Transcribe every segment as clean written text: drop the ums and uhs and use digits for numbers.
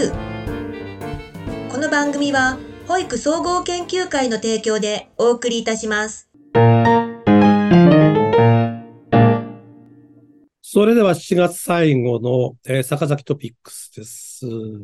る。この番組は保育総合研究会の提供でお送りいたします。 それでは7月最後の、坂崎トピックスです。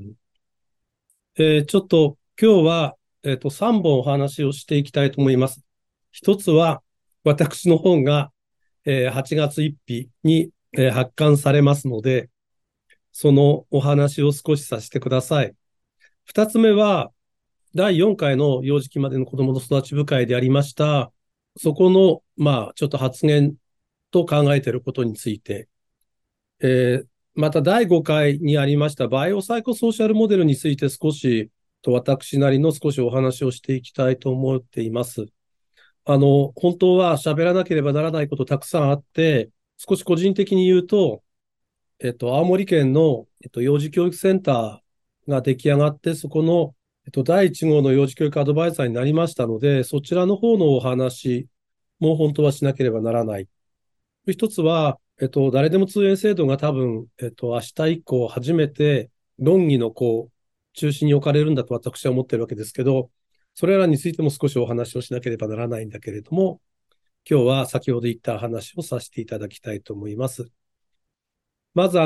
ちょっと今日は、3本お話をしていきたいと思います。一つは私の本が、8月1日に、発刊されますので、そのお話を少しさせてください。二つ目は第4回の幼児期までの子どもの育ち部会でありました、そこの、ちょっと発言と考えていることについて、また第5回にありましたバイオサイコソーシャルモデルについて少し私なりの少しお話をしていきたいと思っています。本当は喋らなければならないことたくさんあって、少し個人的に言うと、青森県の、幼児教育センターが出来上がって、そこの、第1号の幼児教育アドバイザーになりましたので、そちらの方のお話も本当はしなければならない。一つは、誰でも通園制度が多分、明日以降初めて論議の中心に置かれるんだと私は思っているわけですけど、それらについても少しお話をしなければならないんだけれども、今日は先ほど言った話をさせていただきたいと思います。まず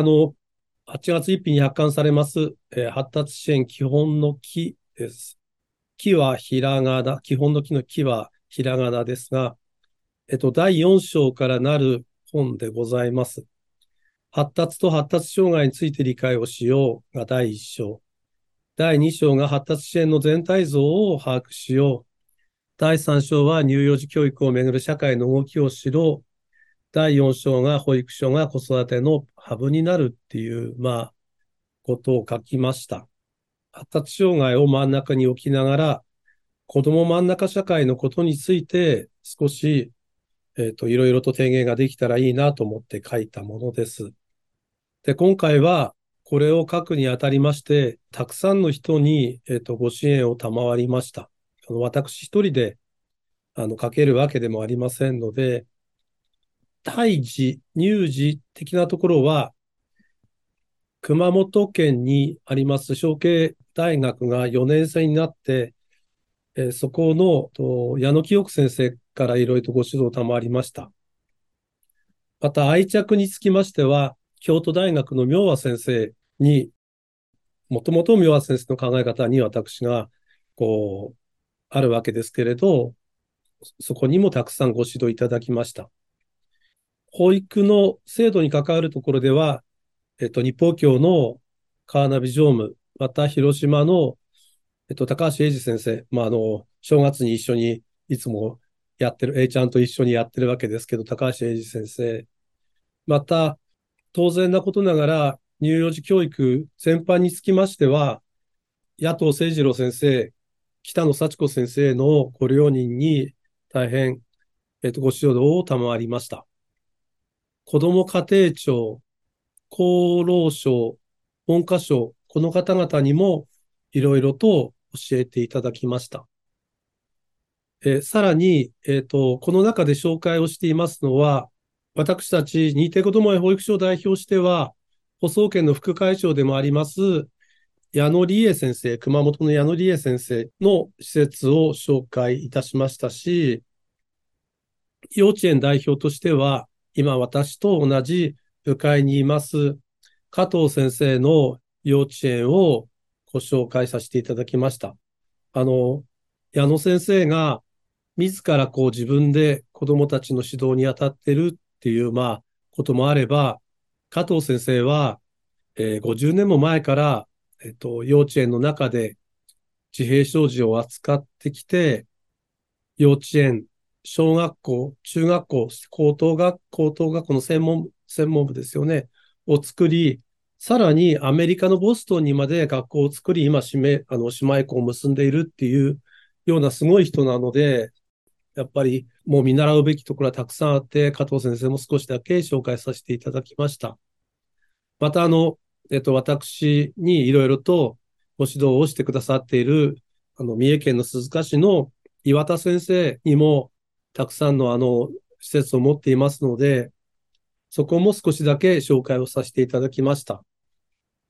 8月1日に発刊されます、発達支援基本の基です。基はひらがな、基本の基の基はひらがなですが、第4章からなる本でございます。発達と発達障害について理解をしようが第1章。第2章が発達支援の全体像を把握しよう。第3章は乳幼児教育をめぐる社会の動きを知ろう。第4章が保育所が子育てのハブになるっていう、ことを書きました。発達障害を真ん中に置きながら、子ども真ん中社会のことについて少し、いろいろと提言ができたらいいなと思って書いたものです。で、今回はこれを書くにあたりまして、たくさんの人に、ご支援を賜りました。私一人で書けるわけでもありませんので、胎児、乳児的なところは、熊本県にあります承継大学が4年生になって、そこの矢野清子先生からいろいろとご指導を賜りました。また愛着につきましては、京都大学の明和先生に、もともと明和先生の考え方に私が、あるわけですけれど、そこにもたくさんご指導いただきました。保育の制度に関わるところでは、日報協の川名美常務、また広島の、高橋英二先生、正月に一緒にいつもやってる、A ちゃんと一緒にやってるわけですけど、高橋英二先生、また、当然なことながら、乳幼児教育全般につきましては、野党誠二郎先生、北野幸子先生のご両人に大変、ご指導を賜りました。子ども家庭庁、厚労省、文科省、この方々にもいろいろと教えていただきました。さらに、この中で紹介をしていますのは、私たち認定こども園保育所を代表しては、保送研の副会長でもあります、矢野理恵先生、熊本の矢野理恵先生の施設を紹介いたしましたし、幼稚園代表としては、今私と同じ部会にいます加藤先生の幼稚園をご紹介させていただきました。矢野先生が自ら自分で子どもたちの指導に当たっているっていう、こともあれば、加藤先生は、50年も前から、幼稚園の中で自閉症児を扱ってきて、幼稚園、小学校、中学校、高等学校の専門部ですよね、を作り、さらにアメリカのボストンにまで学校を作り、今、姉妹校を結んでいるっていうようなすごい人なので、やっぱりもう見習うべきところはたくさんあって、加藤先生も少しだけ紹介させていただきました。また私にいろいろとご指導をしてくださっている、三重県の鈴鹿市の岩田先生にもたくさんの施設を持っていますので、そこも少しだけ紹介をさせていただきました。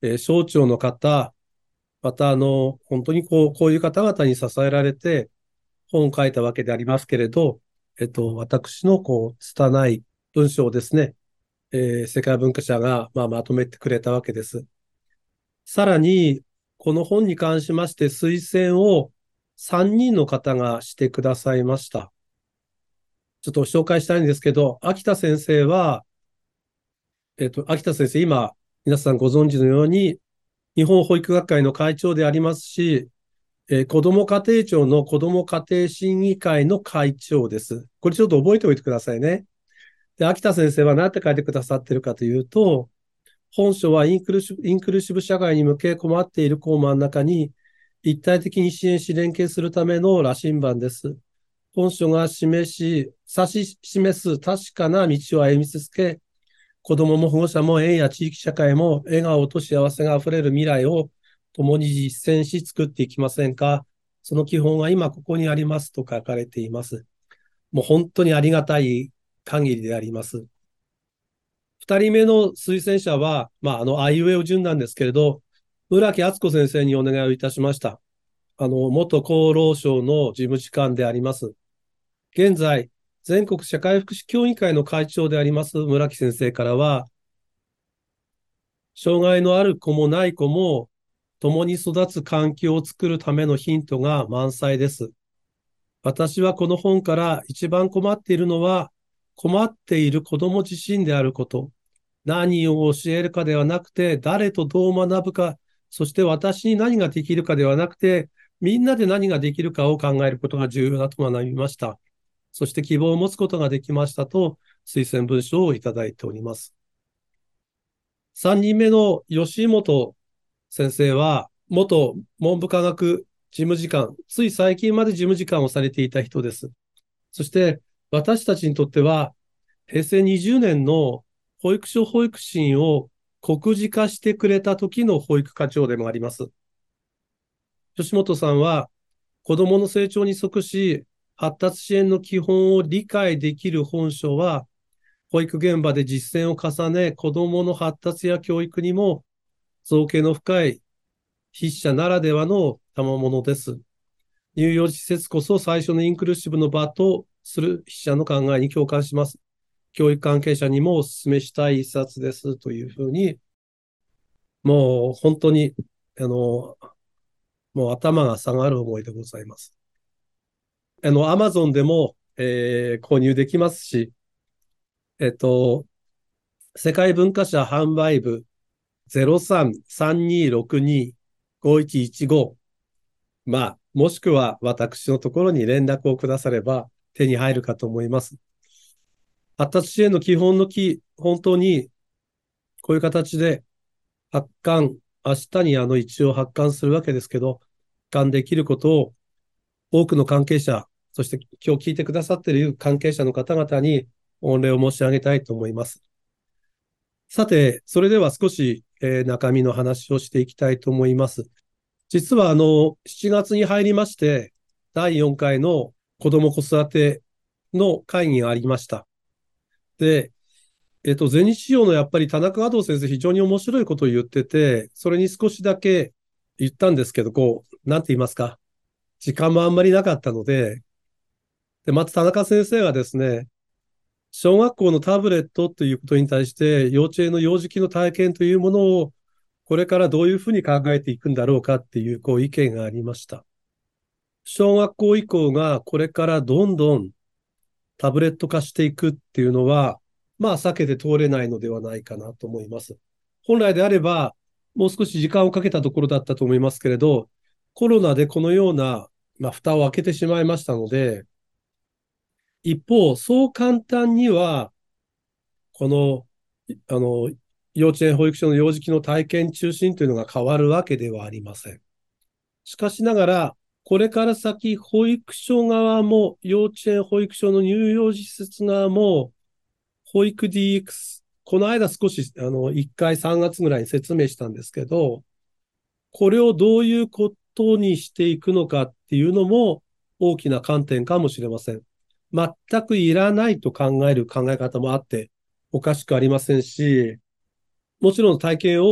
省庁の方、また本当にこういう方々に支えられて本を書いたわけでありますけれど、私の拙い文章をですね、世界文化社が、まとめてくれたわけです。さらに、この本に関しまして推薦を3人の方がしてくださいました。ちょっと紹介したいんですけど、秋田先生は、秋田先生、今、皆さんご存知のように、日本保育学会の会長でありますし、子ども家庭庁の子ども家庭審議会の会長です。これちょっと覚えておいてくださいね。で、秋田先生は何て書いてくださっているかというと、本書はインクルーシブ社会に向け困っている子を真ん中に一体的に支援し連携するための羅針盤です。本書が指し示す確かな道を歩み続け、子どもも保護者も園や地域社会も笑顔と幸せがあふれる未来を共に実践し作っていきませんか。その基本は今ここにありますと書かれています。もう本当にありがたい限りであります。二人目の推薦者は、あいうえお順なんですけれど、村木敦子先生にお願いをいたしました。元厚労省の事務次官であります。現在、全国社会福祉協議会の会長であります村木先生からは、障害のある子もない子も共に育つ環境を作るためのヒントが満載です。私はこの本から一番困っているのは、困っている子供自身であること。何を教えるかではなくて、誰とどう学ぶか、そして私に何ができるかではなくて、みんなで何ができるかを考えることが重要だと学びました。そして希望を持つことができましたと、推薦文書をいただいております。3人目の吉本先生は、元文部科学事務次官、つい最近まで事務次官をされていた人です。そして、私たちにとっては、平成20年の保育所保育士を告示化してくれた時の保育課長でもあります。吉本さんは、子どもの成長に即し、発達支援の基本を理解できる本書は、保育現場で実践を重ね、子どもの発達や教育にも造形の深い筆者ならではの賜物です。乳幼児施設こそ最初のインクルーシブの場とする筆者の考えに共感します。教育関係者にもお勧めしたい一冊ですというふうに、もう本当に、もう頭が下がる思いでございます。アマゾンでも、購入できますし、世界文化社販売部03-3262-5115、もしくは私のところに連絡をくだされば手に入るかと思います。発達支援の基本の本当にこういう形で発刊、明日に一応発刊するわけですけど、発刊できることを多くの関係者、そして今日聞いてくださっている関係者の方々に御礼を申し上げたいと思います。さて、それでは少し、中身の話をしていきたいと思います。実は7月に入りまして、第4回の子ども子育ての会議がありました。で、全日仕様のやっぱり田中華先生非常に面白いことを言ってて、それに少しだけ言ったんですけど、なんて言いますか、時間もあんまりなかったので、まず田中先生がですね、小学校のタブレットということに対して、幼稚園の幼児期の体験というものを、これからどういうふうに考えていくんだろうかっていう、意見がありました。小学校以降がこれからどんどんタブレット化していくっていうのは、避けて通れないのではないかなと思います。本来であれば、もう少し時間をかけたところだったと思いますけれど、コロナでこのような、蓋を開けてしまいましたので、一方、そう簡単には、この、幼稚園保育所の幼児期の体験中心というのが変わるわけではありません。しかしながら、これから先、保育所側も、幼稚園保育所の乳幼児施設側も、保育 DX、この間少し、1回3月ぐらいに説明したんですけど、これをどういうことにしていくのかっていうのも大きな観点かもしれません。全くいらないと考える考え方もあっておかしくありませんし、もちろん体験を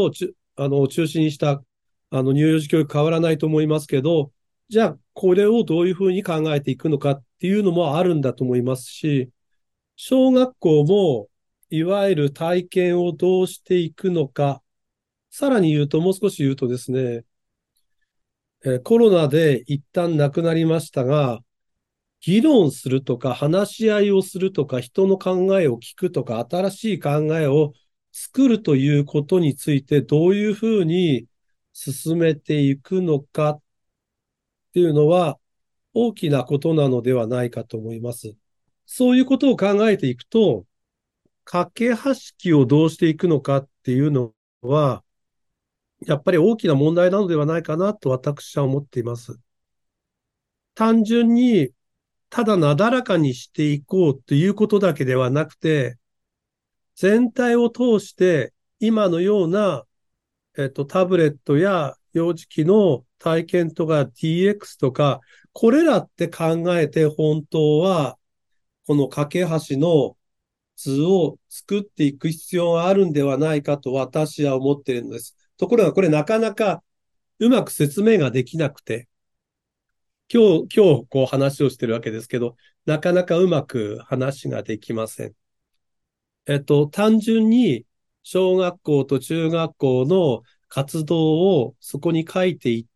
中心にした、乳幼児教育変わらないと思いますけど、じゃあ、これをどういうふうに考えていくのかっていうのもあるんだと思いますし、小学校も、いわゆる体験をどうしていくのか、さらに言うと、もう少し言うとですね、コロナで一旦なくなりましたが、議論するとか、話し合いをするとか、人の考えを聞くとか、新しい考えを作るということについて、どういうふうに進めていくのかっていうのは、大きなことなのではないかと思います。そういうことを考えていくと、架け橋機をどうしていくのかっていうのは、やっぱり大きな問題なのではないかなと私は思っています。単純にただなだらかにしていこうということだけではなくて、全体を通して今のような、タブレットや幼児期の体験とか DX とか、これらって考えて本当はこの架け橋の図を作っていく必要があるんではないかと私は思っているのです。ところがこれなかなかうまく説明ができなくて、今日こう話をしてるわけですけど、なかなかうまく話ができません。単純に小学校と中学校の活動をそこに書いていって、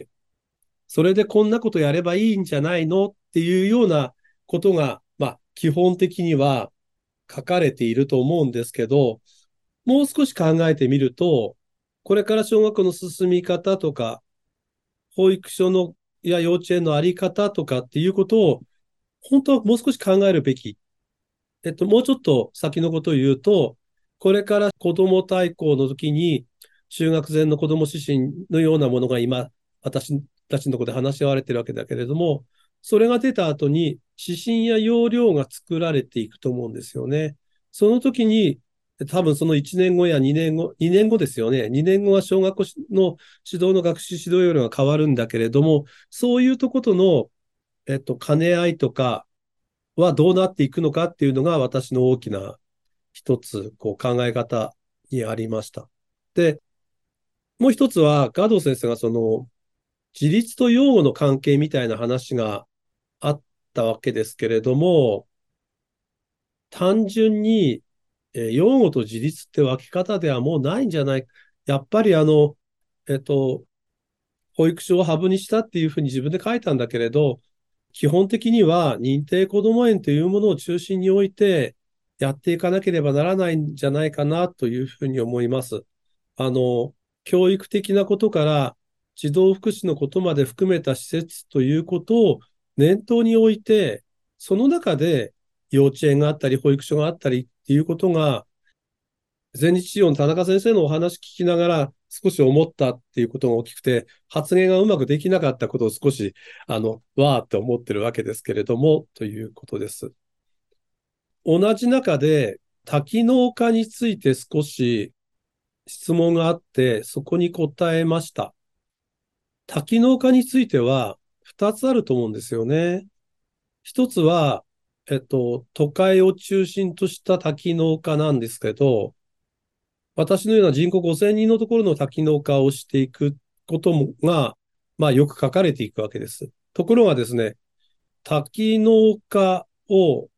それでこんなことやればいいんじゃないのっていうようなことが、基本的には書かれていると思うんですけど、もう少し考えてみると、これから小学校の進み方とか、保育所のや幼稚園のあり方とかっていうことを、本当はもう少し考えるべき。もうちょっと先のことを言うと、これから子ども大綱の時に、就学前の子ども指針のようなものが今、私たちのところで話し合われているわけだけれども、それが出た後に、指針や要領が作られていくと思うんですよね。その時に、多分その1年後や2年後、2年後ですよね。2年後は小学校の指導の学習指導要領が変わるんだけれども、そういうとことの、兼ね合いとかはどうなっていくのかっていうのが私の大きな一つこう考え方にありました。で、もう一つは、ガード先生がその自立と養護の関係みたいな話があったわけですけれども、単純に、養護と自立って分け方ではもうないんじゃない。やっぱりえっと、保育所をハブにしたっていうふうに自分で書いたんだけれど、基本的には認定こども園というものを中心に置いてやっていかなければならないんじゃないかなというふうに思います。あの、教育的なことから児童福祉のことまで含めた施設ということを念頭に置いて、その中で幼稚園があったり保育所があったりっていうことが、全日治療の田中先生のお話聞きながら少し思ったっていうことが大きくて、発言がうまくできなかったことを少し、わーって思ってるわけですけれども、ということです。同じ中で多機能化について少し質問があって、そこに答えました。多機能化については2つあると思うんですよね。一つは、都会を中心とした多機能化なんですけど、私のような人口5000人のところの多機能化をしていくこともが、よく書かれていくわけです。ところがですね、多機能化を、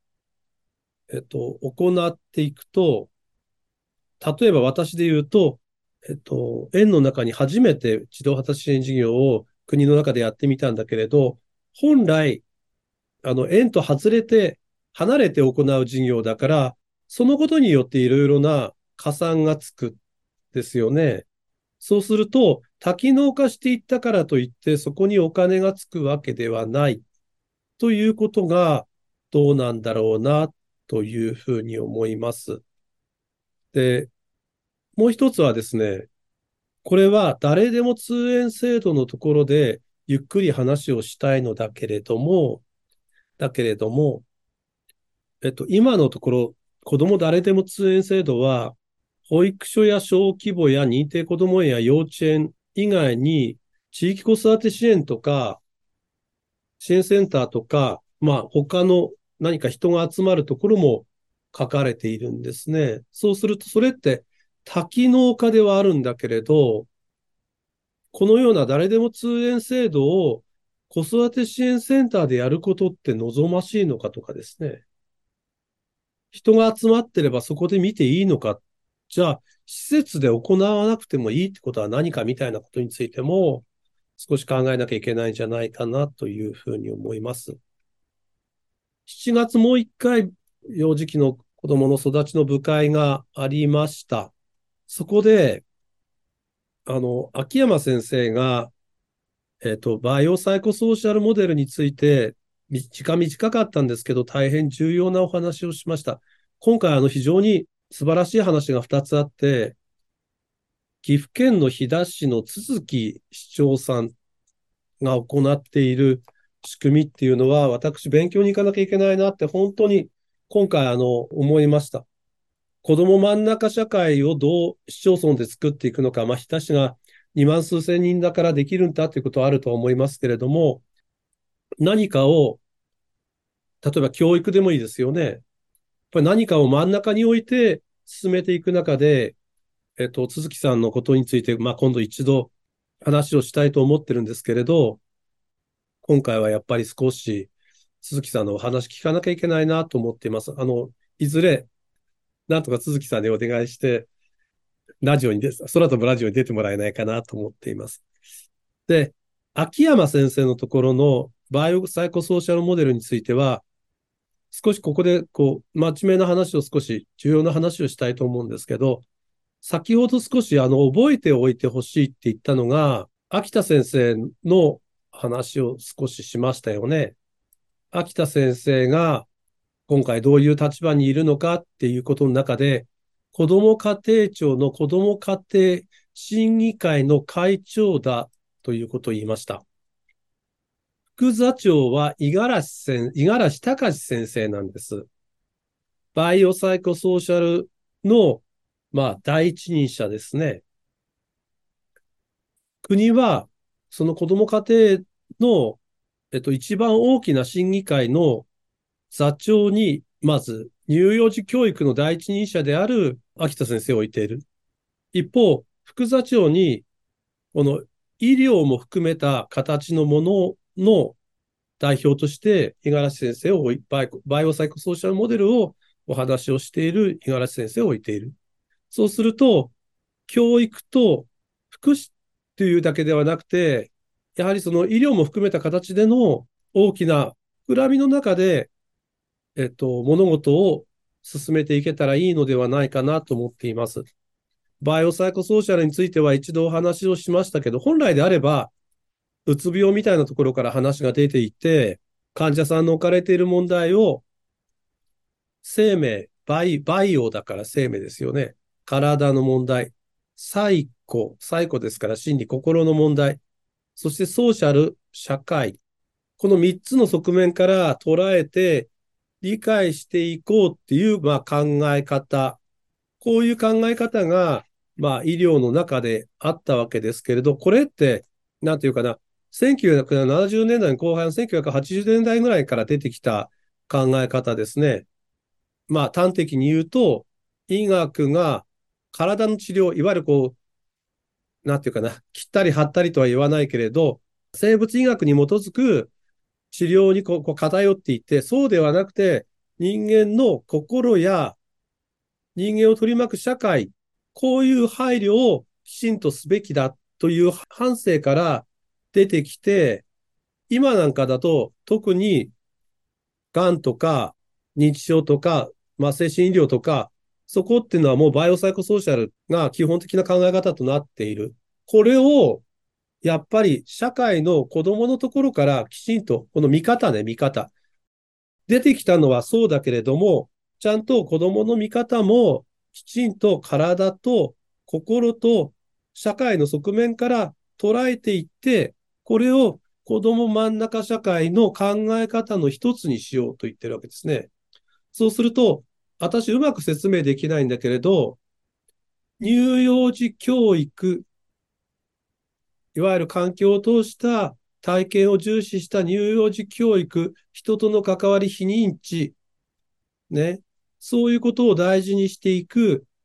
行っていくと、例えば私で言うと、園の中に初めて児童発達支援事業を国の中でやってみたんだけれど、本来、園と外れて、離れて行う事業だから、そのことによっていろいろな加算がつくですよね。そうすると、多機能化していったからといって、そこにお金がつくわけではないということが、どうなんだろうな、というふうに思います。で、もう一つはですね、これは誰でも通園制度のところでゆっくり話をしたいのだけれども、今のところ、子ども誰でも通園制度は、保育所や小規模や認定こども園や幼稚園以外に、地域子育て支援とか、支援センターとか、他の何か人が集まるところも書かれているんですね。そうすると、それって多機能化ではあるんだけれど、このような誰でも通園制度を子育て支援センターでやることって望ましいのかとかですね。人が集まってればそこで見ていいのか。じゃあ、施設で行わなくてもいいってことは何かみたいなことについても少し考えなきゃいけないんじゃないかなというふうに思います。7月もう一回幼児期の子供の育ちの部会がありました。そこで、秋山先生が、バイオサイコソーシャルモデルについて、時間短かったんですけど、大変重要なお話をしました。今回、非常に素晴らしい話が2つあって、岐阜県の飛騨市の都築市長さんが行っている仕組みっていうのは、私、勉強に行かなきゃいけないなって、本当に今回、思いました。子ども真ん中社会をどう市町村で作っていくのか、日田市が2万数千人だからできるんだということはあると思いますけれども、何かを、例えば教育でもいいですよね。やっぱり何かを真ん中に置いて進めていく中で、都築さんのことについて、今度一度話をしたいと思ってるんですけれど、今回はやっぱり少し都築さんのお話聞かなきゃいけないなと思っています。いずれ、なんとか都築さんにお願いして、空飛ぶラジオに出てもらえないかなと思っています。で、秋山先生のところのバイオサイコソーシャルモデルについては、少しここで、真面目な話を重要な話をしたいと思うんですけど、先ほど少し、覚えておいてほしいって言ったのが、秋田先生の話を少ししましたよね。秋田先生が今回どういう立場にいるのかっていうことの中で、子ども家庭庁の子ども家庭審議会の会長だということを言いました。副座長は五十嵐隆先生なんです。バイオサイコソーシャルの、第一人者ですね。国は、その子ども家庭の、一番大きな審議会の座長に、まず、乳幼児教育の第一人者である秋田先生を置いている。一方、副座長に、この医療も含めた形のものの代表として、五十嵐先生をバイオサイコソーシャルモデルをお話をしている五十嵐先生を置いている。そうすると、教育と福祉というだけではなくて、やはりその医療も含めた形での大きな膨らみの中で、物事を進めていけたらいいのではないかなと思っています。バイオサイコソーシャルについては一度お話をしましたけど、本来であれば、うつ病みたいなところから話が出ていて、患者さんの置かれている問題を生命、バイオだから生命ですよね。体の問題。サイコですから心理、心の問題。そしてソーシャル、社会。この3つの側面から捉えて理解していこうっていう、考え方。こういう考え方が、医療の中であったわけですけれど、これって、なんていうかな、1970年代の後半、1980年代ぐらいから出てきた考え方ですね。端的に言うと、医学が体の治療、いわゆるなんていうかな、切ったり貼ったりとは言わないけれど、生物医学に基づく治療に偏っていって、そうではなくて、人間の心や人間を取り巻く社会、こういう配慮をきちんとすべきだという反省から出てきて、今なんかだと特にがんとか認知症とか、精神医療とか、そこっていうのはもうバイオサイコソーシャルが基本的な考え方となっている。これをやっぱり社会の子供のところからきちんと、この見方ね、見方。出てきたのはそうだけれども、ちゃんと子供の見方もきちんと体と心と社会の側面から捉えていって、これを子供真ん中社会の考え方の一つにしようと言ってるわけですね。そうすると、私うまく説明できないんだけれど、乳幼児教育、いわゆる環境を通した体験を重視した乳幼児教育、人との関わり、非認知、ね、そういうことを大事にしていく、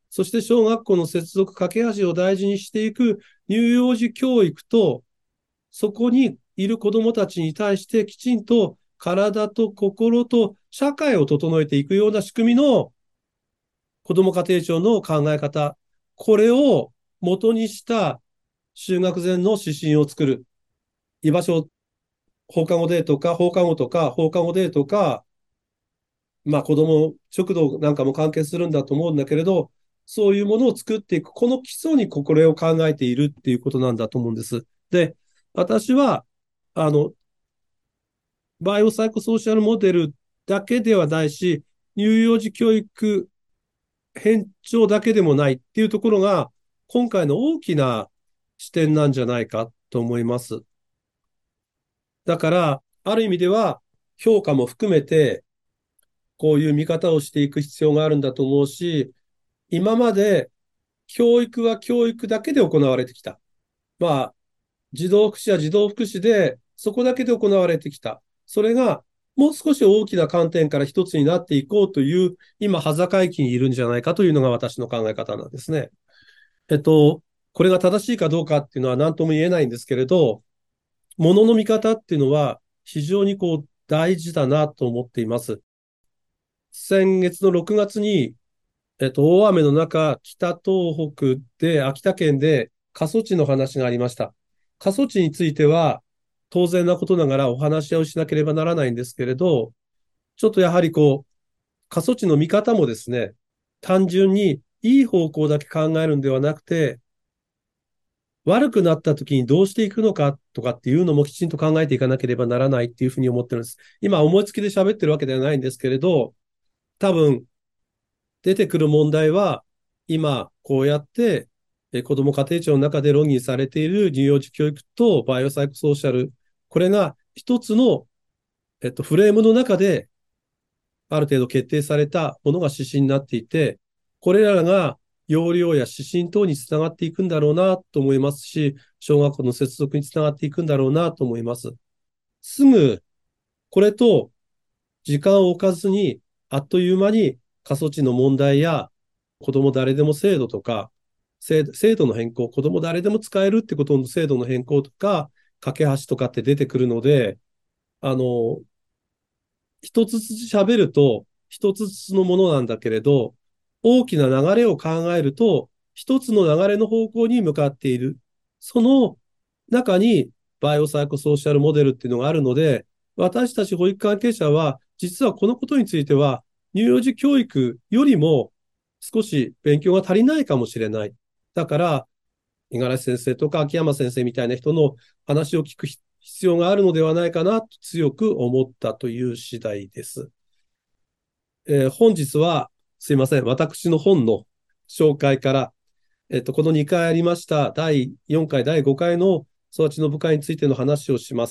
そして小学校の接続架け橋を大事にしていく乳幼児教育と、そこにいる子どもたちに対してきちんと体と心と社会を整えていくような仕組みの子ども家庭庁の考え方、これを元にした就学前の指針を作る。居場所、放課後デーとか、放課後とか、放課後デーとか、まあ子ども食堂なんかも関係するんだと思うんだけれど、そういうものを作っていく、この基礎にこれを考えているっていうことなんだと思うんです。で、私は、あの、バイオサイコソーシャルモデルだけではないし、乳幼児教育偏重だけでもないっていうところが、今回の大きな視点なんじゃないかと思います。だから、ある意味では、評価も含めて、こういう見方をしていく必要があるんだと思うし、今まで教育は教育だけで行われてきた。まあ、児童福祉は児童福祉で、そこだけで行われてきた。それが、もう少し大きな観点から一つになっていこうという、今、端境期にいるんじゃないかというのが私の考え方なんですね。これが正しいかどうかっていうのは何とも言えないんですけれど、ものの見方っていうのは非常に大事だなと思っています。先月の6月に、大雨の中、北東北で、秋田県で過疎地の話がありました。過疎地については、当然なことながらお話し合いをしなければならないんですけれど、ちょっとやはり過疎地の見方もですね、単純にいい方向だけ考えるんではなくて、悪くなった時にどうしていくのかとかっていうのもきちんと考えていかなければならないっていうふうに思ってるんです。今思いつきで喋ってるわけではないんですけれど、多分出てくる問題は、今こうやって子ども家庭庁の中で論議されている乳幼児教育とバイオサイコソーシャル、これが一つの、フレームの中である程度決定されたものが指針になっていて、これらが要領や指針等につながっていくんだろうなと思いますし、小学校の接続につながっていくんだろうなと思います。すぐ、これと時間を置かずに、あっという間に過疎地の問題や子ども誰でも制度とか、制度の変更、子ども誰でも使えるってことの制度の変更とか、架け橋とかって出てくるので、あの、一つずつ喋ると、一つずつのものなんだけれど、大きな流れを考えると、一つの流れの方向に向かっている。その中に、バイオサイコソーシャルモデルっていうのがあるので、私たち保育関係者は、実はこのことについては、乳幼児教育よりも少し勉強が足りないかもしれない。だから、五十嵐先生とか秋山先生みたいな人の話を聞く必要があるのではないかなと強く思ったという次第です。本日はすいません、私の本の紹介から、この2回ありました第4回、第5回の育ちの部会についての話をします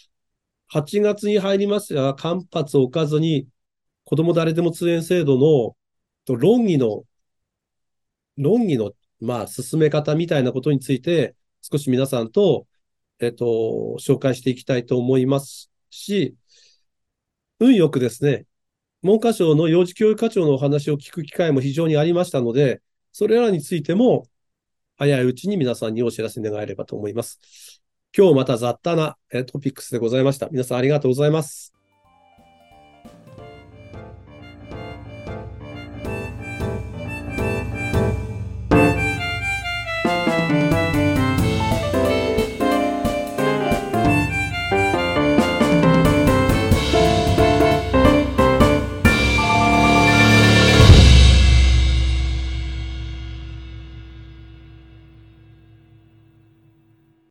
。8月に入りましたが、間髪を置かずに子ども誰でも通園制度の論議の、まあ、進め方みたいなことについて、少し皆さんと、紹介していきたいと思いますし、運よくですね、文科省の幼児教育課長のお話を聞く機会も非常にありましたので、それらについても、早いうちに皆さんにお知らせ願えればと思います。今日また雑多なトピックスでございました。皆さんありがとうございます。